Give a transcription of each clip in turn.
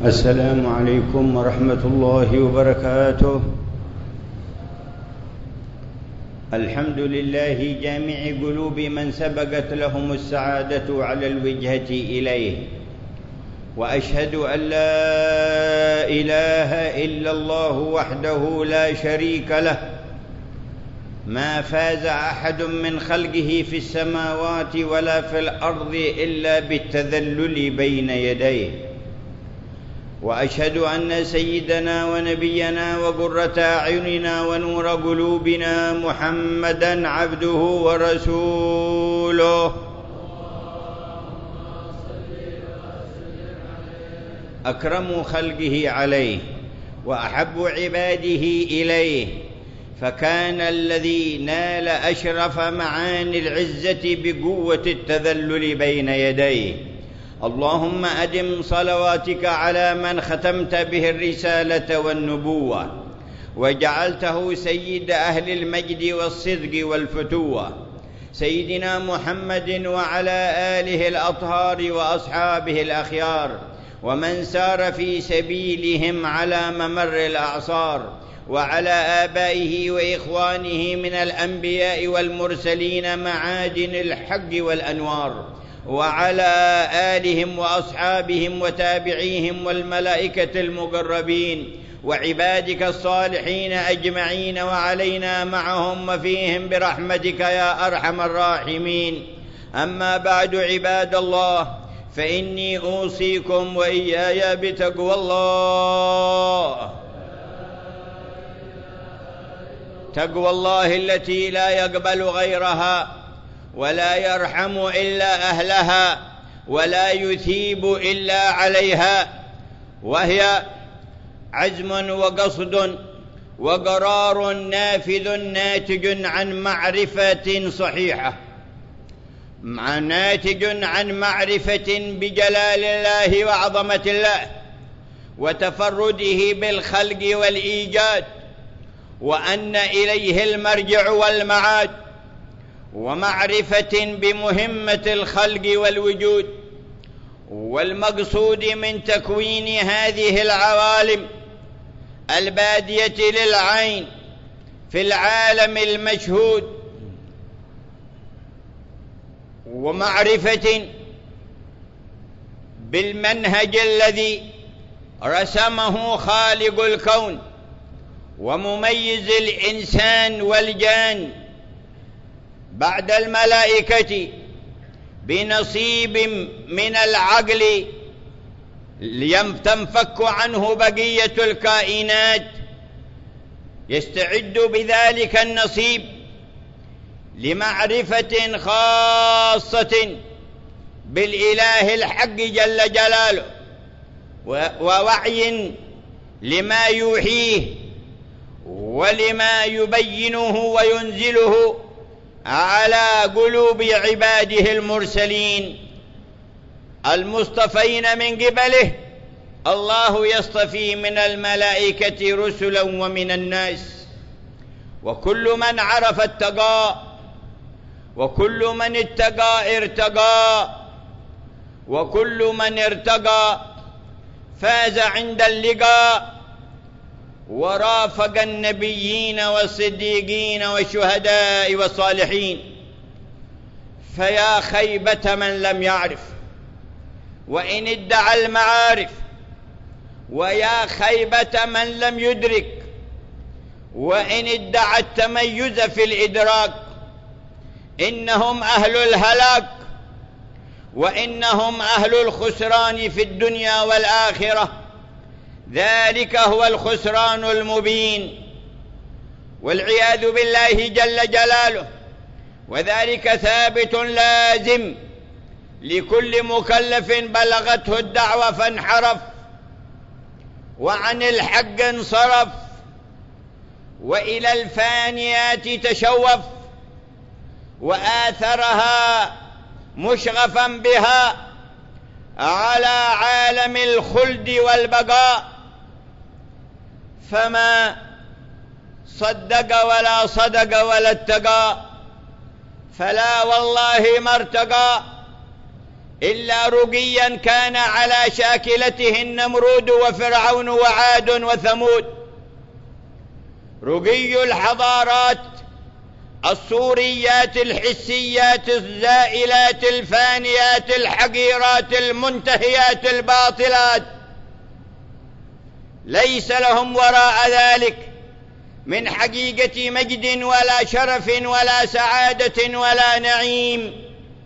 السلام عليكم ورحمة الله وبركاته. الحمد لله جامع قلوب من سبقت لهم السعادة على الوجهة إليه، وأشهد أن لا إله إلا الله وحده لا شريك له، ما فاز أحد من خلقه في السماوات ولا في الأرض إلا بالتذلل بين يديه. وأشهد أن سيدنا ونبينا وقرة أعيننا ونور قلوبنا محمدًا عبده ورسوله، أكرم خلقه عليه وأحب عباده إليه، فكان الذي نال أشرف معاني العزة بقوة التذلل بين يديه. اللهم أدم صلواتك على من ختمت به الرسالة والنبوة وجعلته سيد أهل المجد والصدق والفتوة، سيدنا محمد وعلى آله الأطهار وأصحابه الأخيار، ومن سار في سبيلهم على ممر الأعصار، وعلى آبائه وإخوانه من الأنبياء والمرسلين معادن الحق والأنوار، وعلى آلهم وأصحابهم وتابعيهم والملائكة المقربين وعبادك الصالحين أجمعين، وعلينا معهم وفيهم برحمتك يا أرحم الراحمين. أما بعد، عباد الله، فإني أوصيكم وإياي بتقوى الله، تقوى الله التي لا يقبل غيرها ولا يرحم إلا أهلها ولا يثيب إلا عليها، وهي عزم وقصد وقرار نافذ ناتج عن معرفة صحيحة، ناتج عن معرفة بجلال الله وعظمة الله وتفرده بالخلق والإيجاد، وأن إليه المرجع والمعاد، ومعرفة بمهمة الخلق والوجود، والمقصود من تكوين هذه العوالم البادية للعين في العالم المشهود، ومعرفة بالمنهج الذي رسمه خالق الكون ومميز الإنسان والجان بعد الملائكة بنصيب من العقل تنفك عنه بقية الكائنات، يستعد بذلك النصيب لمعرفة خاصة بالإله الحق جل جلاله، ووعي لما يوحيه ولما يبينه وينزله على قلوب عباده المرسلين المصطفين من قبله. الله يصطفي من الملائكة رسلا ومن الناس، وكل من عرف اتقى، وكل من اتقى ارتقى، وكل من ارتقى فاز عند اللقاء ورافق النبيين والصديقين والشهداء والصالحين. فيا خيبة من لم يعرف وإن ادعى المعارف، ويا خيبة من لم يدرك وإن ادعى التميز في الإدراك. إنهم أهل الهلاك، وإنهم أهل الخسران في الدنيا والآخرة، ذلك هو الخسران المبين والعياذ بالله جل جلاله. وذلك ثابت لازم لكل مكلف بلغته الدعوة فانحرف وعن الحق انصرف وإلى الفانيات تشوف، وآثرها مشغفا بها على عالم الخلد والبقاء، فما صدق ولا صدق ولا اتقى، فلا والله ما ارتقى إلا رقيا كان على شاكلته النمرود وفرعون وعاد وثمود. رقي الحضارات الصوريات الحسيات الزائلات الفانيات الحقيرات المنتهيات الباطلات، ليس لهم وراء ذلك من حقيقة مجد ولا شرف ولا سعادة ولا نعيم.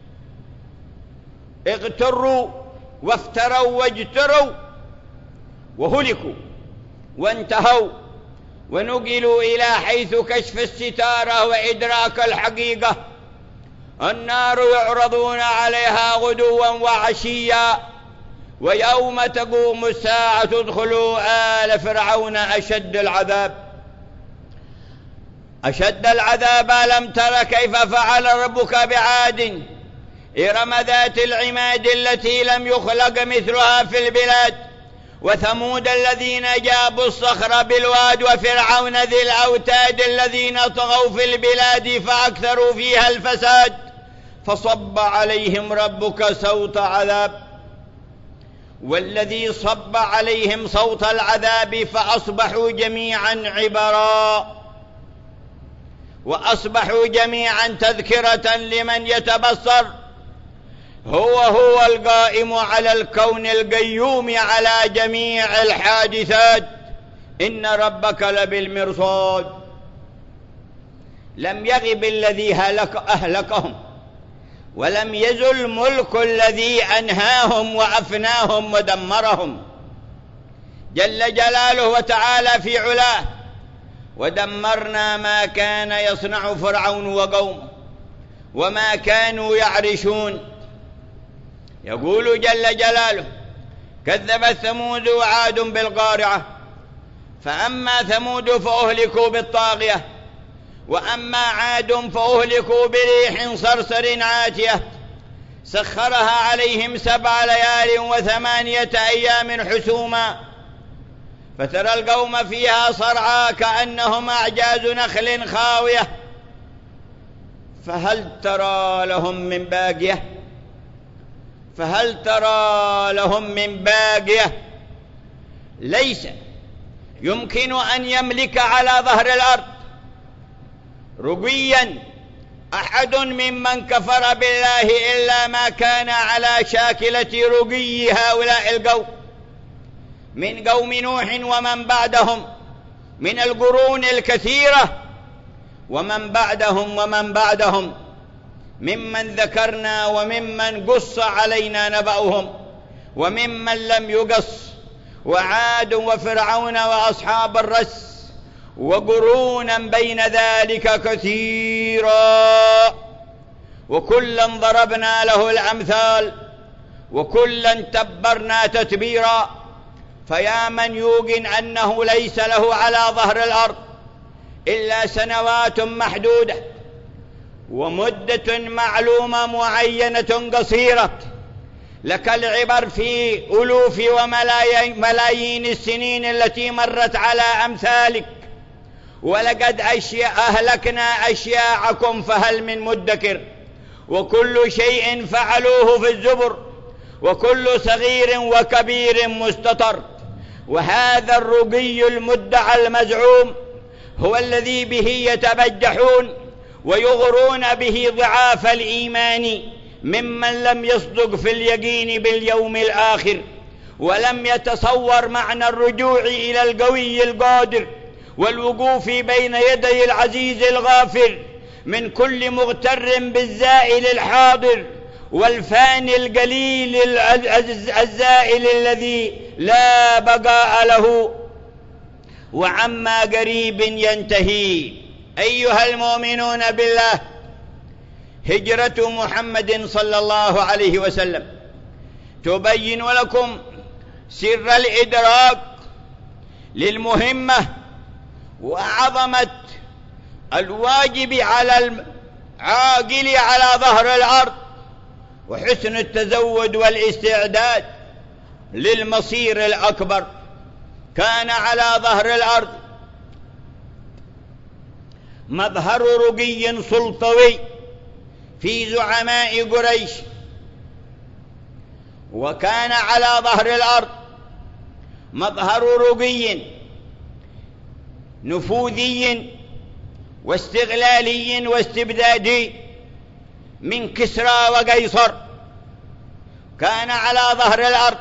اغتروا وافتروا واجتروا وهلكوا وانتهوا ونقلوا إلى حيث كشف الستارة وإدراك الحقيقة. النار يعرضون عليها غدوا وعشيا ويوم تقوم الساعة ادخلوا آل فرعون أشد العذاب. أشد العذاب. ألم تر كيف فعل ربك بعاد إرم ذات العماد التي لم يخلق مثلها في البلاد، وثمود الذين جابوا الصخر بالواد، وفرعون ذي الأوتاد الذين طغوا في البلاد فأكثروا فيها الفساد، فصب عليهم ربك صوت عذاب. والذي صب عليهم صوت العذاب فأصبحوا جميعا عبرا، وأصبحوا جميعا تذكرة لمن يتبصر. هو القائم على الكون القيوم على جميع الحادثات. إن ربك لبالمرصاد. لم يغب الذي أهلكهم، ولم يزل ملك الذي أنهاهم وأفناهم ودمرهم جل جلاله وتعالى في علاه. ودمرنا ما كان يصنع فرعون وقومه وما كانوا يعرشون. يقول جل جلاله: كذبت ثمود وعاد بالقارعة، فأما ثمود فأهلكوا بالطاغية، وأما عاد فأهلكوا بريح صرصر عاتية سخرها عليهم 7 ليال و8 أيام حسوما، فترى القوم فيها صرعى كأنهم أعجاز نخل خاوية، فهل ترى لهم من باقية؟ فهل ترى لهم من باقية؟ ليس يمكن أن يملك على ظهر الأرض رقيا أحد ممن كفر بالله إلا ما كان على شاكلة رقي هؤلاء القوم من قوم نوح ومن بعدهم من القرون الكثيرة، ومن بعدهم ممن ذكرنا وممن قص علينا نبأهم وممن لم يقص، وعاد وفرعون وأصحاب الرس وقرونا بين ذلك كثيرا، وكلا ضربنا له الأمثال وكلا تبرنا تتبيرا. فيا من يوقن أنه ليس له على ظهر الأرض إلا سنوات محدودة ومدة معلومة معينة قصيرة، لك العبر في ألوف وملايين السنين التي مرت على أمثالك. ولقد أهلكنا أشياعكم فهل من مدكر، وكل شيء فعلوه في الزبر، وكل صغير وكبير مستطر. وهذا الرقي المدعى المزعوم هو الذي به يتبجحون ويغرون به ضعاف الإيمان ممن لم يصدق في اليقين باليوم الآخر، ولم يتصور معنى الرجوع إلى القوي القادر والوقوف بين يدي العزيز الغافر من كل مغتر بالزائل الحاضر والفاني القليل الزائل الذي لا بقاء له وعما قريب ينتهي. أيها المؤمنون بالله، هجرة محمد صلى الله عليه وسلم تبين لكم سر الإدراك للمهمة وعظمة الواجب على العاقل على ظهر الأرض، وحسن التزود والاستعداد للمصير الأكبر. كان على ظهر الأرض مظهر رقي سلطوي في زعماء قريش وكان على ظهر الأرض مظهر رقي نفوذي واستغلالي واستبدادي من كسرى وقيصر. كان على ظهر الأرض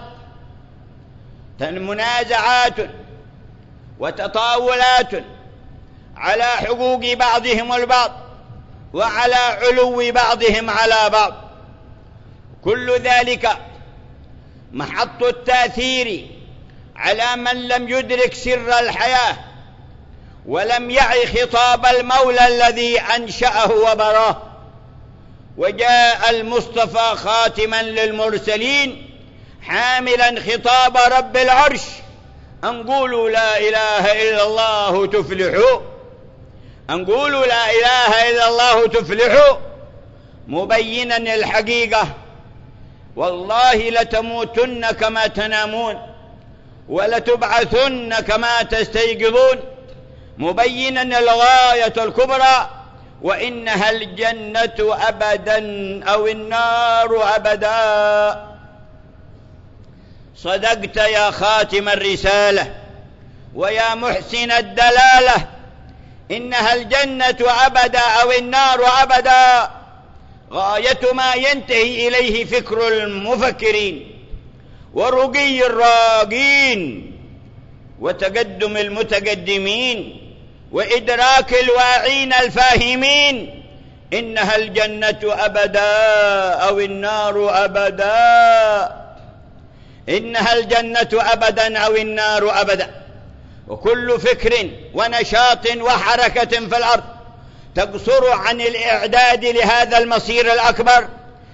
منازعات وتطاولات على حقوق بعضهم البعض وعلى علو بعضهم على بعض. كل ذلك محط التأثير على من لم يدرك سر الحياة ولم يعي خطاب المولى الذي أنشأه وبراه. وجاء المصطفى خاتما للمرسلين حاملا خطاب رب العرش أن قولوا لا إله إلا الله تفلحوا، أن قولوا لا إله إلا الله تفلحوا، مبينا الحقيقة: والله لتموتن كما تنامون ولتبعثن كما تستيقظون، مبينا الغاية الكبرى: وإنها الجنة أبدا أو النار أبدا. صدقت يا خاتم الرسالة ويا محسن الدلالة، إنها الجنة أبدا أو النار أبدا، غاية ما ينتهي إليه فكر المفكرين ورقي الراقين وتقدم المتقدمين وإدراك الواعين الفاهمين. إنها الجنة أبدا أو النار أبدا، إنها الجنة أبدا أو النار أبدا. وكل فكر ونشاط وحركة في الأرض تقصر عن الإعداد لهذا المصير الأكبر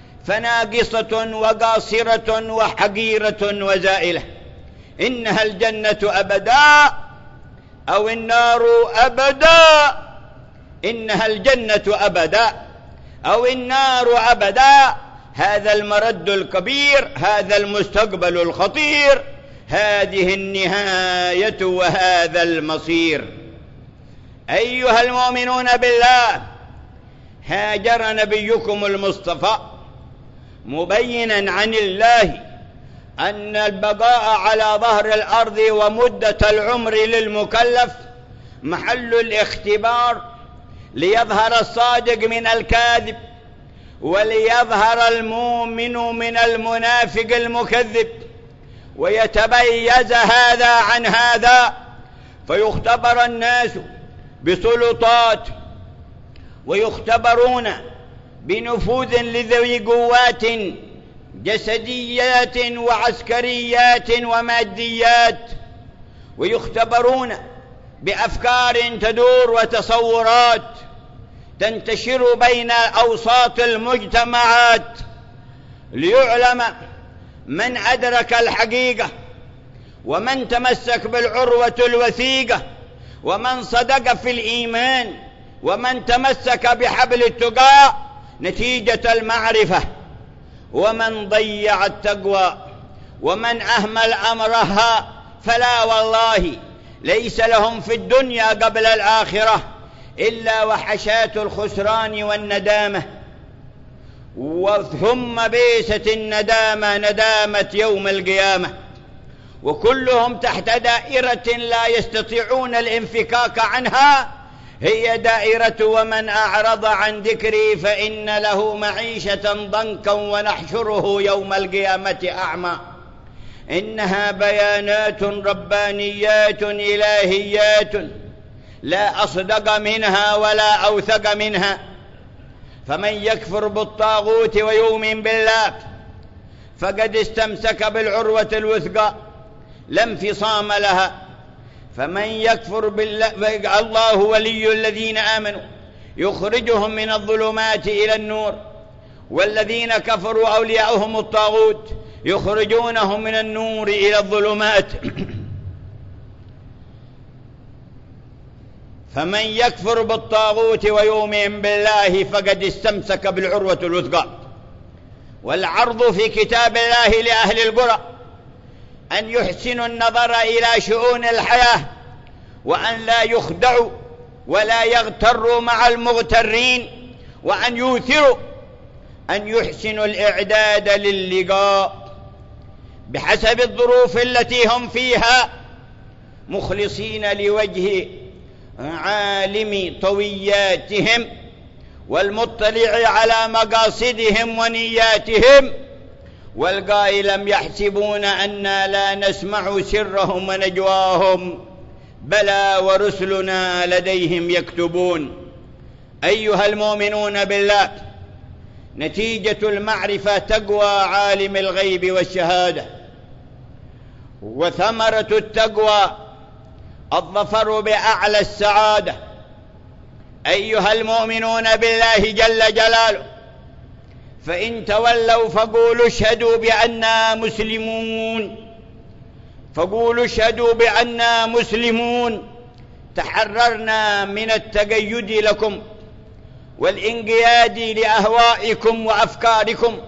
فناقصة وقاصرة وحقيرة وزائلة. إنها الجنة أبدا أو النار أبدا، إنها الجنة أبدا أو النار أبدا. هذا المرد الكبير، هذا المستقبل الخطير، هذه النهاية وهذا المصير. أيها المؤمنون بالله، هاجر نبيكم المصطفى مبينا عن الله أن البقاء على ظهر الأرض ومدة العمر للمكلف محل الاختبار، ليظهر الصادق من الكاذب وليظهر المؤمن من المنافق المكذب، ويتميز هذا عن هذا، فيختبر الناس بسلطات ويختبرون بنفوذ لذوي قوات جسديات وعسكريات وماديات، ويختبرون بأفكار تدور وتصورات تنتشر بين أوساط المجتمعات، ليعلم من أدرك الحقيقة ومن تمسك بالعروة الوثيقة ومن صدق في الإيمان ومن تمسك بحبل التقى نتيجة المعرفة، ومن ضيع التقوى ومن أهمل أمرها فلا والله ليس لهم في الدنيا قبل الآخرة إلا وحشات الخسران والندامة، وثم بيست الندامة ندامة يوم القيامة. وكلهم تحت دائرة لا يستطيعون الانفكاك عنها، هي دائرة ومن أعرض عن ذكري فإن له معيشة ضنكا ونحشره يوم القيامة أعمى. إنها بيانات ربانيات إلهيات لا أصدق منها ولا أوثق منها. فمن يكفر بالطاغوت ويؤمن بالله فقد استمسك بالعروة الوثقى لا انفصام لها. فمن يكفر بالله الله ولي الذين آمنوا يخرجهم من الظلمات إلى النور، والذين كفروا أولياؤهم الطاغوت يخرجونهم من النور إلى الظلمات. فمن يكفر بالطاغوت ويؤمن بالله فقد استمسك بالعروة الوثقى. والعرض في كتاب الله لأهل القرى أن يحسنوا النظر إلى شؤون الحياة، وأن لا يخدعوا ولا يغتروا مع المغترين، وأن يوثروا أن يحسنوا الإعداد للقاء بحسب الظروف التي هم فيها، مخلصين لوجه عالم طوياتهم والمطلع على مقاصدهم ونياتهم، والقائل يحسبون أنا لا نسمع سرهم ونجواهم بلى ورسلنا لديهم يكتبون. أيها المؤمنون بالله، نتيجة المعرفة تقوى عالم الغيب والشهادة، وثمرة التقوى الظفر بأعلى السعادة. أيها المؤمنون بالله جل جلاله، فإن تولوا فقولوا اشهدوا بأننا مسلمون، فقولوا اشهدوا بأننا مسلمون، تحررنا من التقيد لكم والانقياد لأهوائكم وأفكاركم،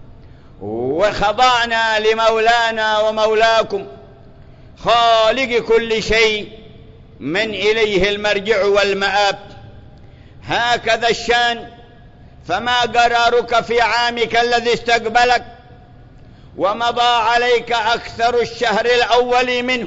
وخضعنا لمولانا ومولاكم خالق كل شيء من إليه المرجع والمآب. هكذا الشان، فما قرارك في عامك الذي استقبلك ومضى عليك أكثر الشهر الأول منه،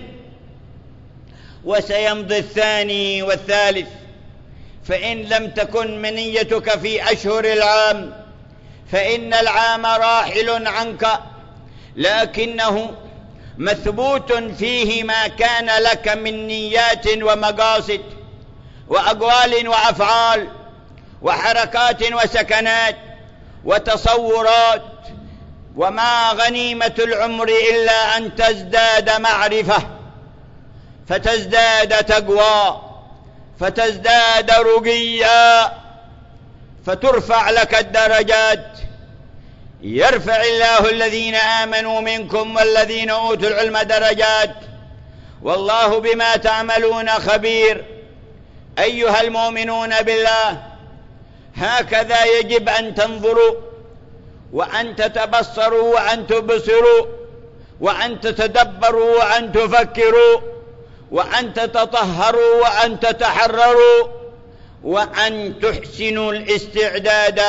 وسيمضي الثاني والثالث، فإن لم تكن منيتك في أشهر العام فإن العام راحل عنك، لكنه مثبوت فيه ما كان لك من نيات ومقاصد وأقوال وأفعال وحركات وسكنات وتصورات. وما غنيمة العمر إلا أن تزداد معرفة، فتزداد تقوى، فتزداد رقيا، فترفع لك الدرجات. يرفع الله الذين آمنوا منكم والذين أوتوا العلم درجات، والله بما تعملون خبير. أيها المؤمنون بالله، هكذا يجب أن تنظروا وأن تتبصروا وأن تبصروا وأن تتدبروا وأن تفكروا وأن تتطهروا وأن تتحرروا وأن تحسنوا الاستعداد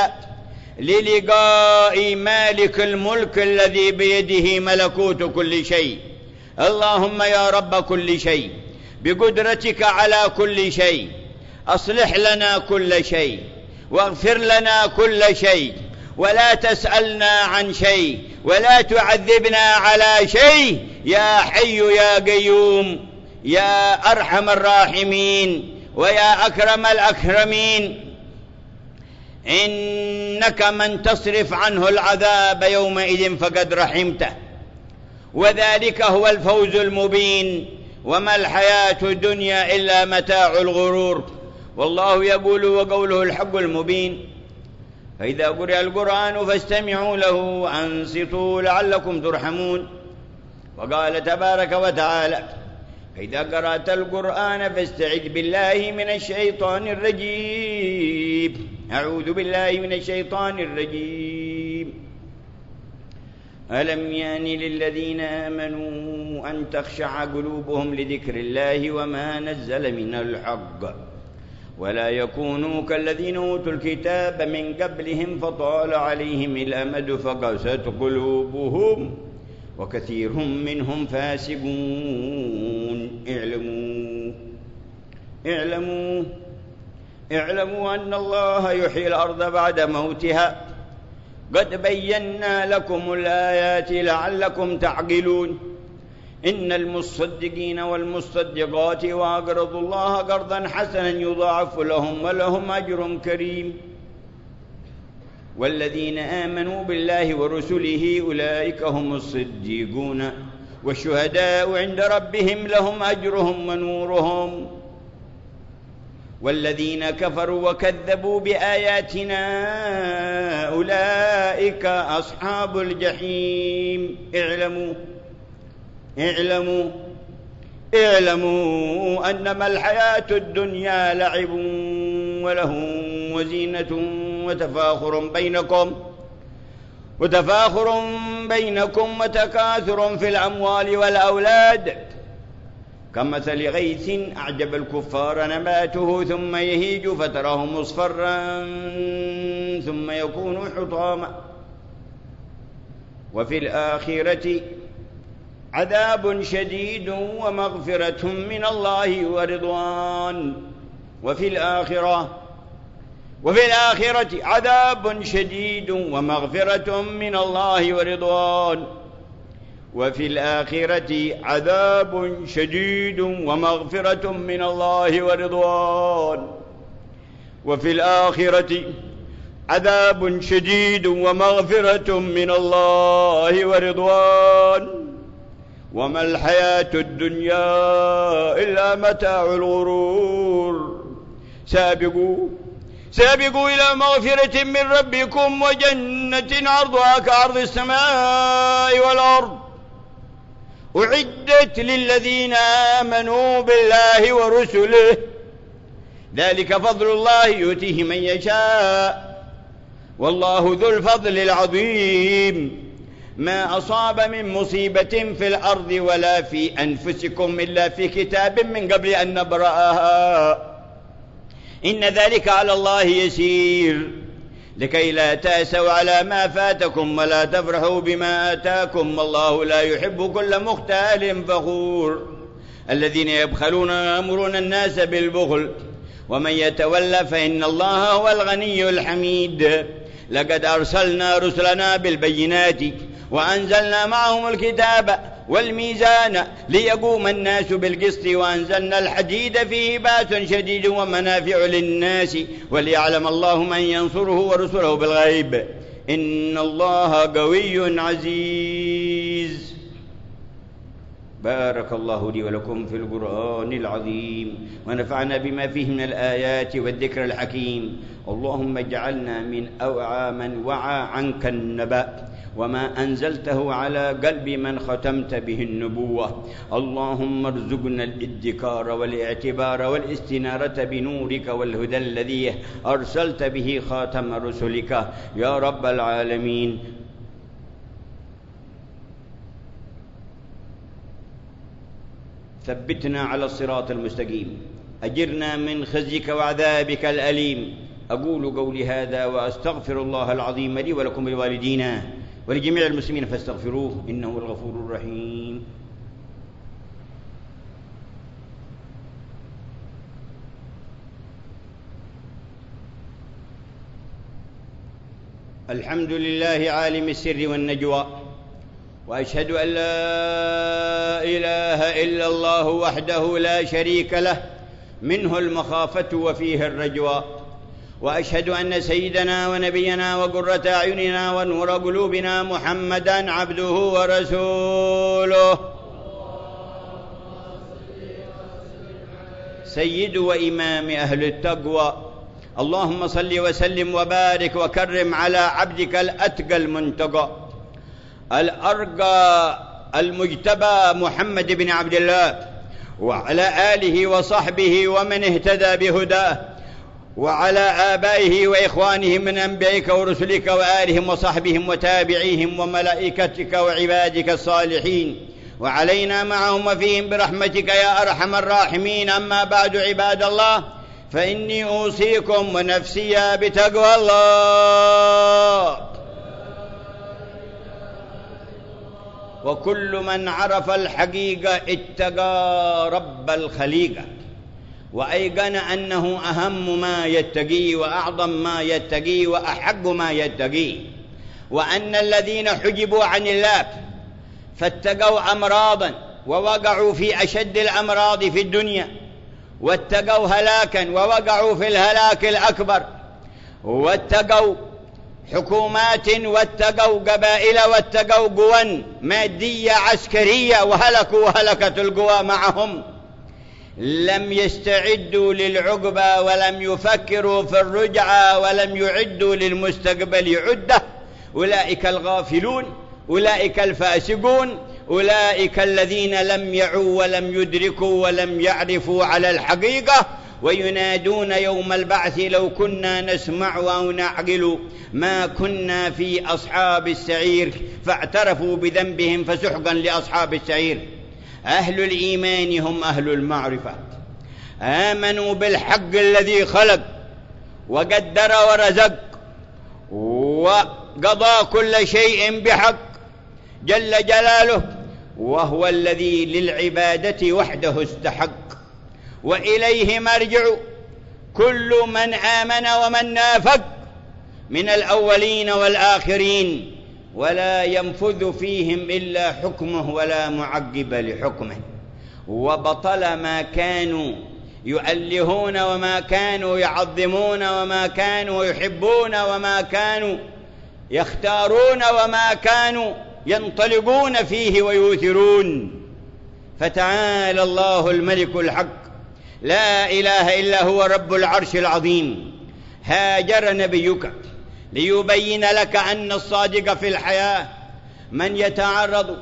للقاء مالك الملك الذي بيده ملكوت كل شيء. اللهم يا رب كل شيء، بقدرتك على كل شيء أصلح لنا كل شيء واغفر لنا كل شيء، ولا تسألنا عن شيء ولا تعذبنا على شيء، يا حي يا قيوم يا أرحم الراحمين ويا أكرم الأكرمين. إنك من تصرف عنه العذاب يومئذ فقد رحمته، وذلك هو الفوز المبين، وما الحياة الدنيا إلا متاع الغرور. والله يقول وقوله الحق المبين: فإذا قرئ القرآن فاستمعوا له وأنصتوا لعلكم ترحمون. وقال تبارك وتعالى: فإذا قرأت القرآن فاستعذ بالله من الشيطان الرجيم. أعوذ بالله من الشيطان الرجيم. ألم يأن للذين آمنوا أن تخشع قلوبهم لذكر الله وما نزل من الحق ولا يكونوا كالذين أوتوا الكتاب من قبلهم فطال عليهم الأمد فقست قلوبهم وكثير منهم فاسقون. اعلموا أن الله يحيي الأرض بعد موتها، قد بينا لكم الآيات لعلكم تعقلون. إن المصدقين والمصدقات وأقرضوا الله قرضا حسنا يضاعف لهم ولهم أجر كريم. والذين آمنوا بالله ورسله أولئك هم الصديقون والشهداء عند ربهم لهم أجرهم ونورهم. والذين كفروا وكذبوا بآياتنا أولئك أصحاب الجحيم. اعلموا أنما الحياة الدنيا لعب ولهو وزينة وتفاخر بينكم وتكاثر في الأموال والأولاد كمثل غيث أعجب الكفار نباته ثم يهيج فتراه مصفرا ثم يكون حطاما وفي الآخرة عذاب شديد ومغفرة من الله ورضوان. وفي الآخرة عذاب شديد ومغفرة من الله ورضوان. وفي الآخرة عذاب شديد ومغفرة من الله ورضوان. وفي الآخرة عذاب شديد ومغفرة من الله ورضوان. وما الحياة الدنيا إلا متاع الغرور. سابقوا إلى مغفرة من ربكم وجنة عرضها كعرض السماء والأرض أعدت للذين آمنوا بالله ورسله ذلك فضل الله يؤتيه من يشاء والله ذو الفضل العظيم. ما أصاب من مصيبة في الأرض ولا في أنفسكم إلا في كتاب من قبل أن نبرأها إن ذلك على الله يسير. لكي لا تأسوا على ما فاتكم ولا تفرحوا بما آتاكم والله لا يحب كل مختال فخور. الذين يبخلون ويأمرون الناس بالبخل ومن يتولى فإن الله هو الغني الحميد. لقد أرسلنا رسلنا بالبينات وأنزلنا معهم الكتاب والميزان ليقوم الناس بالقسط وأنزلنا الحديد فيه بأس شديد ومنافع للناس وليعلم الله من ينصره ورسله بالغيب إن الله قوي عزيز. بارك الله لي ولكم في القرآن العظيم ونفعنا بما فيه من الآيات والذكر الحكيم. اللهم اجعلنا من أوعى من وعى عنك النبأ وما أنزلته على قلب من ختمت به النبوة. اللهم ارزقنا الادكار والاعتبار والاستنارة بنورك والهدى الذي أرسلت به خاتم رسلك يا رب العالمين. ثبتنا على الصراط المستقيم أجرنا من خزيك وعذابك الأليم. أقول قولي هذا وأستغفر الله العظيم لي ولكم ولوالدينا ولجميع المسلمين فاستغفروه إنه الغفور الرحيم. الحمد لله عالم السر والنجوى وأشهد أن لا إله إلا الله وحده لا شريك له منه المخافة وفيه الرجوى. وأشهد أن سيدنا ونبينا وقرة أعيننا ونور قلوبنا محمدًا عبده ورسوله سيد وإمام أهل التقوى. اللهم صل وسلم وبارك وكرم على عبدك الأتقى المنتقى الأرقى المجتبى محمد بن عبد الله وعلى آله وصحبه ومن اهتدى بهداه وعلى آبائه وإخوانه من أنبيائك ورسلك وآلهم وصحبهم وتابعيهم وملائكتك وعبادك الصالحين وعلينا معهم وفيهم برحمتك يا أرحم الراحمين. أما بعد عباد الله فإني أوصيكم ونفسي بتقوى الله. وكل من عرف الحقيقة اتقى رب الخليقة وأيقن أنه أهم ما يتقي وأعظم ما يتقي وأحق ما يتقي وأن الذين حجبوا عن الله فاتقوا أمراضا ووقعوا في أشد الأمراض في الدنيا واتقوا هلاكا ووقعوا في الهلاك الأكبر واتقوا حكومات واتقوا قبائل واتقوا قوى مادية عسكرية وهلكوا هلكة القوى معهم. لم يستعدوا للعقبة ولم يفكروا في الرجعة ولم يعدوا للمستقبل عدة. أولئك الغافلون أولئك الفاسقون أولئك الذين لم يعوا ولم يدركوا ولم يعرفوا على الحقيقة وينادون يوم البعث لو كنا نسمع أو نعقل ما كنا في أصحاب السعير فاعترفوا بذنبهم فسحقا لأصحاب السعير. أهل الإيمان هم أهل المعرفة آمنوا بالحق الذي خلق وقدر ورزق وقضى كل شيء بحق جل جلاله وهو الذي للعبادة وحده استحق، وإليه مرجع كل من آمن ومن نافق من الأولين والآخرين، ولا ينفذ فيهم إلا حكمه ولا معقب لحكمه. وبطل ما كانوا يؤلهون وما كانوا يعظمون وما كانوا يحبون وما كانوا يختارون وما كانوا ينطلقون فيه ويوثرون. فتعالى الله الملك الحق لا إله إلا هو رب العرش العظيم. هاجر نبيك ليبين لك أن الصادق في الحياة من يتعرض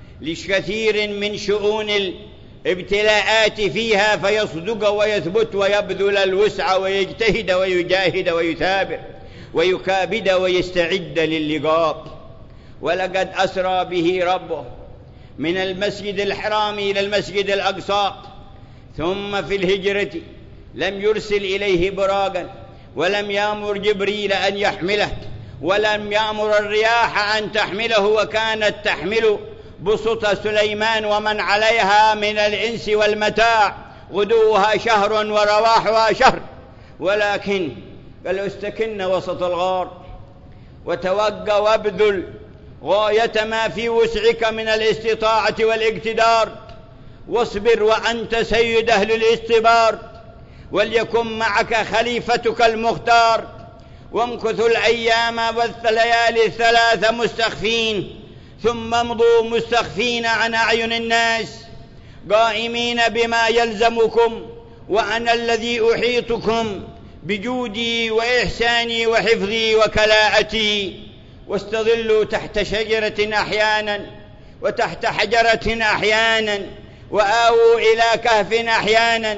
لكثير من شؤون الابتلاءات فيها فيصدق ويثبت ويبذل الوسع ويجتهد ويجاهد ويثابر ويكابد ويستعد للقاء. ولقد أسرى به ربه من المسجد الحرام إلى المسجد الأقصى، ثم في الهجرة لم يرسل إليه براقا، ولم يأمر جبريل أن يحمله، ولم يأمر الرياح أن تحمله، وكانت تحمل بسط سليمان ومن عليها من الإنس والمتاع، غدوها شهر ورواحها شهر. ولكن قال استكن وسط الغار وتوقى وابذل غاية ما في وسعك من الاستطاعة والاقتدار، واصبر وأنت سيد أهل الاصطبار، وليكن معك خليفتك المختار. وامكثوا الأيام والليالي الثلاث مستخفين، ثم امضوا مستخفين عن أعين الناس، قائمين بما يلزمكم، وأنا الذي أحيطكم بجودي وإحساني وحفظي وكلاءتي. واستظلوا تحت شجرة أحيانا، وتحت حجرة أحيانا، وآووا إلى كهف أحيانا،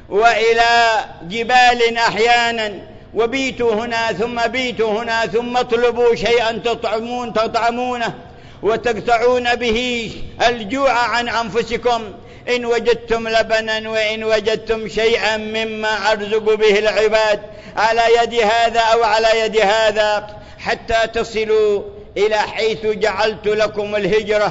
وإلى جبال أحيانا، وبيتوا هنا ثم بيتوا هنا، ثم اطلبوا شيئا تطعمونه وتقطعون به الجوع عن أنفسكم، إن وجدتم لبنا وإن وجدتم شيئا مما أرزق به العباد على يد هذا أو على يد هذا، حتى تصلوا إلى حيث جعلت لكم الهجرة،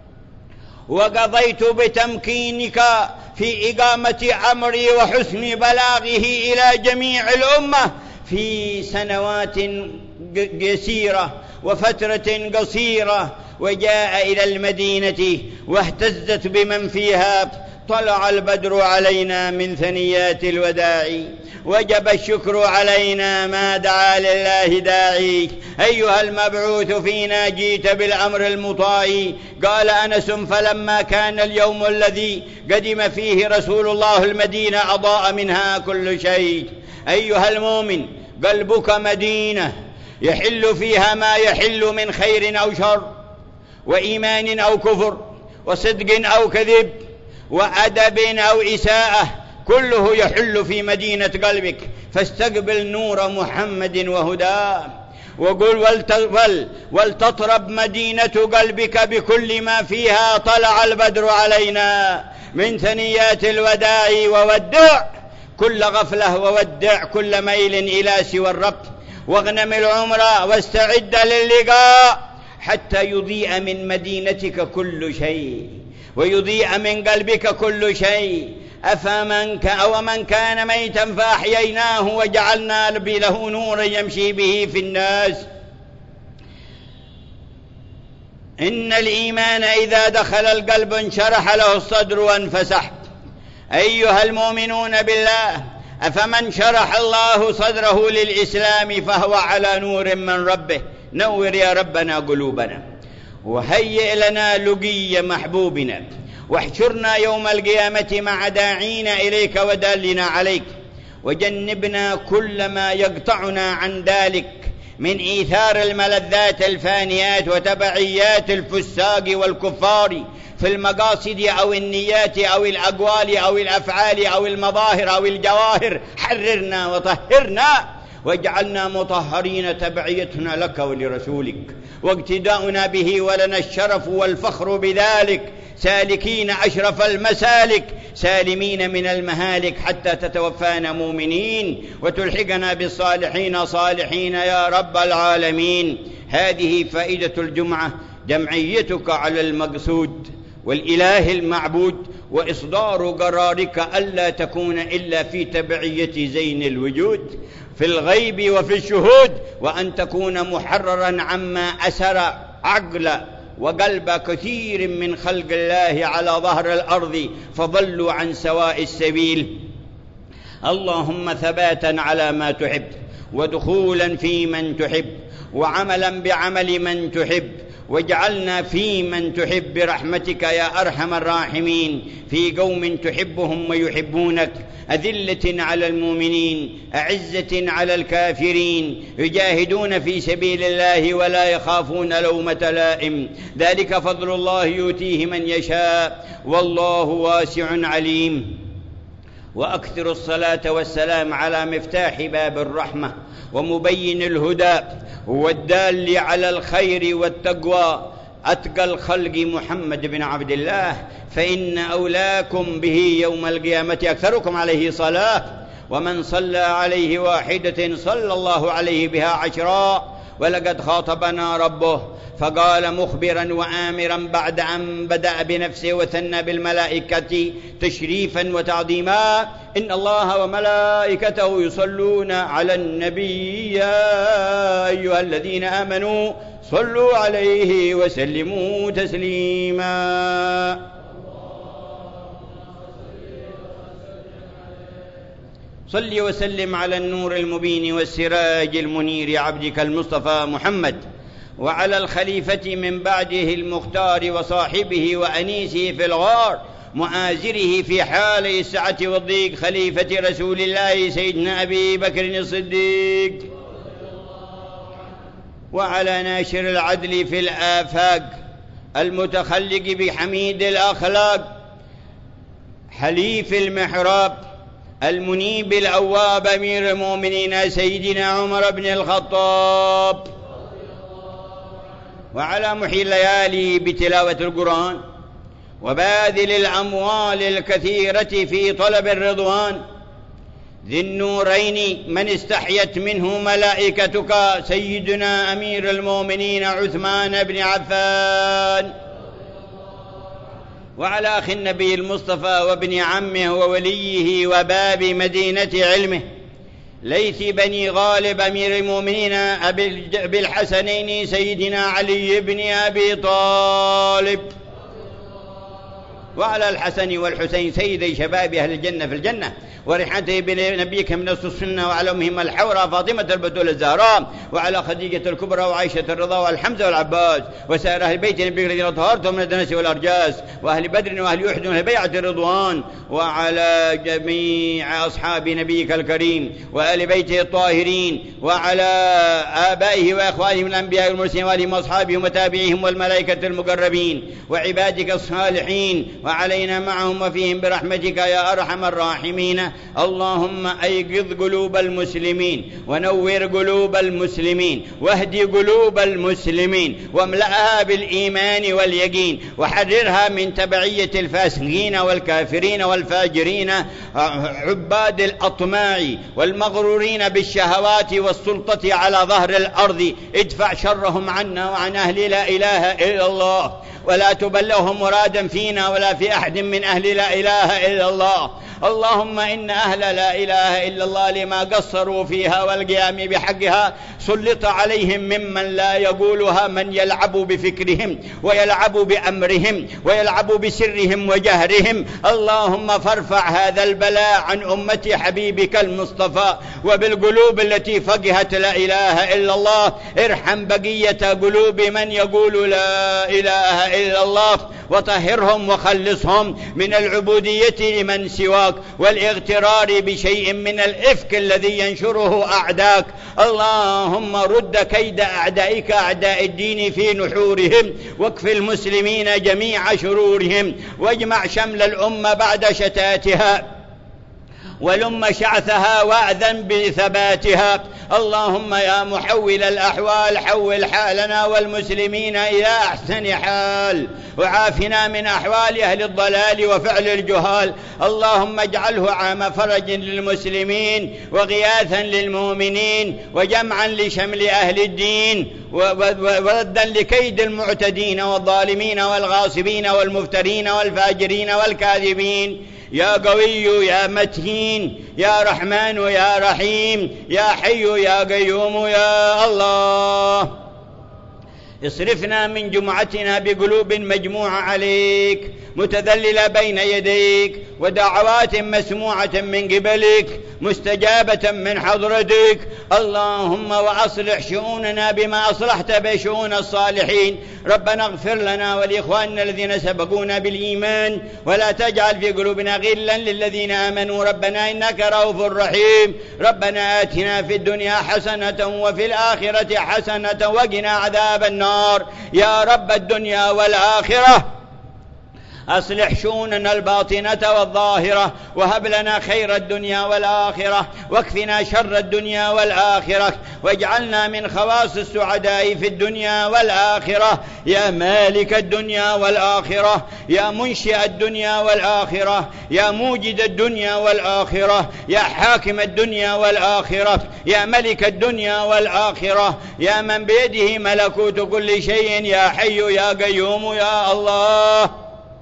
وقضيت بتمكينك في إقامة أمري وحسن بلاغه إلى جميع الأمة في سنوات قصيرة وفترة قصيرة. وجاء إلى المدينة واهتزت بمن فيها، طلع البدر علينا من ثنيات الوداع، وجب الشكر علينا ما دعا لله داعي. أيها المبعوث فينا جيت بالأمر المطاع. قال أنس فلما كان اليوم الذي قدم فيه رسول الله المدينة أضاء منها كل شيء. أيها المؤمن قلبك مدينة يحل فيها ما يحل من خير أو شر، وإيمان أو كفر، وصدق أو كذب، وأدب أو إساءة، كله يحل في مدينة قلبك. فاستقبل نور محمد وهداه، وقل ولتطرب مدينة قلبك بكل ما فيها. طلع البدر علينا من ثنيات الوداع، وودع كل غفلة، وودع كل ميل إلى سوى الرب، واغنم العمر واستعد للقاء، حتى يضيء من مدينتك كل شيء ويضيء من قلبك كل شيء. أومن كان ميتا فأحييناه وجعلنا له نورا يمشي به في الناس. إن الإيمان إذا دخل القلب انشرح له الصدر وانفسح. أيها المؤمنون بالله، أفمن شرح الله صدره للإسلام فهو على نور من ربه. نور يا ربنا قلوبنا، وهيئ لنا لقي محبوبنا، واحشرنا يوم القيامة مع داعينا إليك ودالنا عليك، وجنبنا كل ما يقطعنا عن ذلك من إيثار الملذات الفانيات وتبعيات الفساق والكفار في المقاصد أو النيات أو الأقوال أو الأفعال أو المظاهر أو الجواهر. حررنا وطهرنا واجعلنا مطهرين، تبعيتنا لك ولرسولك واقتداؤنا به، ولنا الشرف والفخر بذلك، سالكين أشرف المسالك، سالمين من المهالك، حتى تتوفانا مؤمنين وتلحقنا بالصالحين صالحين يا رب العالمين. هذه فائدة الجمعة، جمعيتك على المقصود، والإله المعبود، وإصدار قرارك ألا تكون إلا في تبعية زين الوجود في الغيب وفي الشهود، وأن تكون محررا عما أسر عقل وقلب كثير من خلق الله على ظهر الأرض فضلوا عن سواء السبيل. اللهم ثباتا على ما تحب، ودخولا في من تحب، وعملا بعمل من تحب، واجعلنا في من تحب برحمتك يا أرحم الراحمين، في قوم تحبهم ويحبونك، أذلة على المؤمنين أعزة على الكافرين، يجاهدون في سبيل الله ولا يخافون لومة لائم، ذلك فضل الله يؤتيه من يشاء والله واسع عليم. وأكثر الصلاة والسلام على مفتاح باب الرحمة ومبين الهدى والدال على الخير والتقوى، أتقى الخلق محمد بن عبد الله، فإن أولاكم به يوم القيامة أكثركم عليه صلاة، ومن صلى عليه واحدة صلى الله عليه بها 10. ولقد خاطبنا ربه فقال مخبرا وآمرا بعد أن بدأ بنفسه وثنى بالملائكة تشريفا وتعظيما: إن الله وملائكته يصلون على النبي يا أيها الذين آمنوا صلوا عليه وسلموا تسليما. صل وسلم على النور المبين والسراج المنير عبدك المصطفى محمد، وعلى الخليفة من بعده المختار وصاحبه وأنيسه في الغار، مؤازره في حالي السعة والضيق، خليفة رسول الله سيدنا أبي بكر الصديق، وعلى ناشر العدل في الآفاق، المتخلق بحميد الأخلاق، حليف المحراب، المنيب الأواب، أمير المؤمنين سيدنا عمر بن الخطاب، وعلى محيي الليالي بتلاوة القرآن وباذل الأموال الكثيرة في طلب الرضوان، ذي النورين من استحيت منه ملائكتك سيدنا أمير المؤمنين عثمان بن عفان، وعلى أخي النبي المصطفى وابن عمه ووليه وباب مدينة علمه ليث بني غالب أمير المؤمنين أبي الحسنين سيدنا علي بن أبي طالب، وعلى الحسن والحسين سيدي شباب أهل الجنة في الجنة، وريحته بنبيك من السنة، وعلى أمهم الحورى فاطمة البتول الزهراء، وعلى خديجة الكبرى وعائشة الرضا والحمزة والعباس، وسائر أهل بيت نبيك الذين طهرتهم من الدنس والأرجاس، وأهل بدر وأهل أحد وأهل بيعة الرضوان، وعلى جميع أصحاب نبيك الكريم وآل بيته الطاهرين، وعلى آبائه وإخوانهم الأنبياء والمرسلين وآلهم وأصحابهم وتابعيهم والملائكة المقربين وعبادك الصالحين، وعلينا معهم وفيهم برحمتك يا أرحم الراحمين. اللهم أيقظ قلوب المسلمين، ونور قلوب المسلمين، واهدي قلوب المسلمين، واملأها بالإيمان واليقين، وحررها من تبعية الفاسقين والكافرين والفاجرين عباد الأطماع والمغرورين بالشهوات والسلطة على ظهر الأرض. ادفع شرهم عنا وعن أهل لا إله إلا الله، ولا تبلغهم مرادا فينا ولا في أحد من أهل لا إله إلا الله. اللهم إن أهل لا إله إلا الله لما قصروا فيها والقيام بحقها سلط عليهم ممن لا يقولها من يلعب بفكرهم ويلعب بأمرهم ويلعب بسرهم وجهرهم. اللهم فارفع هذا البلاء عن أمة حبيبك المصطفى، وبالقلوب التي فقهت لا إله إلا الله ارحم بقية قلوب من يقول لا إله إلا الله، وطهرهم وخلصهم من العبودية لمن سواك والاغترار بشيء من الإفك الذي ينشره أعداك. اللهم رد كيد أعدائك أعداء الدين في نحورهم، واكف المسلمين جميع شرورهم، واجمع شمل الأمة بعد شتاتها، ولم شعثها وأذن بثباتها. اللهم يا محول الأحوال حول حالنا والمسلمين إلى أحسن حال، وعافنا من أحوال أهل الضلال وفعل الجهال. اللهم اجعله عام فرج للمسلمين وغياثا للمؤمنين وجمعا لشمل أهل الدين وردا لكيد المعتدين والظالمين والغاصبين والمفترين والفاجرين والكاذبين. يا قوي يا متين يا رحمن يا رحيم يا حي يا قيوم يا الله. اصرفنا من جمعتنا بقلوب مجموعة عليك متذللة بين يديك، ودعوات مسموعة من قبلك مستجابة من حضرتك. اللهم وأصلح شؤوننا بما أصلحت بشؤون الصالحين. ربنا اغفر لنا ولإخواننا الذين سبقونا بالإيمان، ولا تجعل في قلوبنا غلا للذين آمنوا ربنا إنك رؤوف رحيم. ربنا آتنا في الدنيا حسنة وفي الآخرة حسنة وقنا عذاب النار. يا رب الدنيا والآخرة أصلح شؤوننا الباطنة والظاهرة، وهب لنا خير الدنيا والآخرة، واكفنا شر الدنيا والآخرة، واجعلنا من خواص السعداء في الدنيا والآخرة. يا مالك الدنيا والآخرة، يا منشئ الدنيا والآخرة، يا موجد الدنيا والآخرة، يا حاكم الدنيا والآخرة، يا ملك الدنيا والآخرة، يا من بيده ملكوت كل شيء، يا حي يا قيوم يا الله.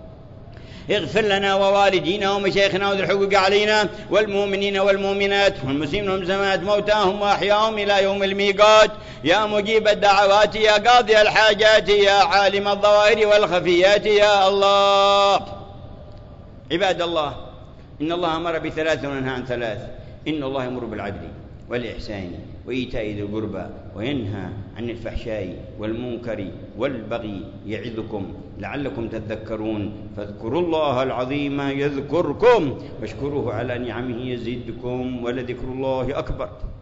اغفر لنا ووالدينا ومشايخنا وذي الحقوق علينا والمؤمنين والمؤمنات والمسلمين والمسلمات موتاهم وأحياهم إلى يوم الميقات. يا مجيب الدعوات يا قاضي الحاجات يا عالم الظواهر والخفيات يا الله. عباد الله، إن الله أمر بثلاث ونهى عن ثلاث. إن الله يأمر بالعدل والإحسان وإيتاء ذي القربى وينهى عن الفحشاء والمنكر والبغي يعظكم لعلكم تذكرون. فاذكروا الله العظيم يذكركم واشكروه على نعمه يزدكم ولذكر الله أكبر.